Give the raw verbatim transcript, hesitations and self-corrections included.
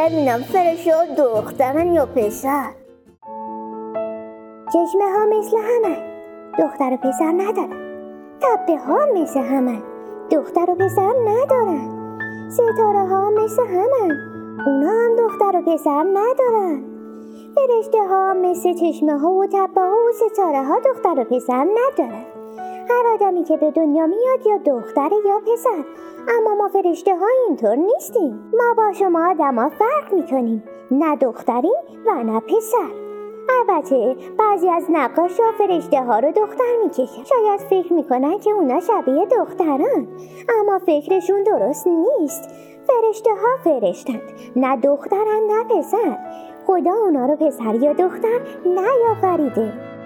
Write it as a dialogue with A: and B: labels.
A: ببینم فرشته ها دخترن یا پسر. چشمه ها مثل همه، دختر و پسر ندارن. تپه ها مثل همه، دختر و پسر ندارن. ستاره ها مثل همه، اونا هم دختر و پسر ندارن. فرشته ها مثل چشمه ها و تپه ها و ستاره ها دختر و پسر ندارن. هر آدمی که به دنیا میاد یا دختر یا پسر، اما ما فرشته ها اینطور نیستیم. ما با شما آدم ها فرق میکنیم، نه دختریم و نه پسر. البته بعضی از نقاشا فرشته ها رو دختر میکشن. شاید فکر میکنن که اونا شبیه دختران، اما فکرشون درست نیست. فرشته ها فرشتند، نه دخترن نه پسر. خدا اونا رو پسر یا دختر نیافریده.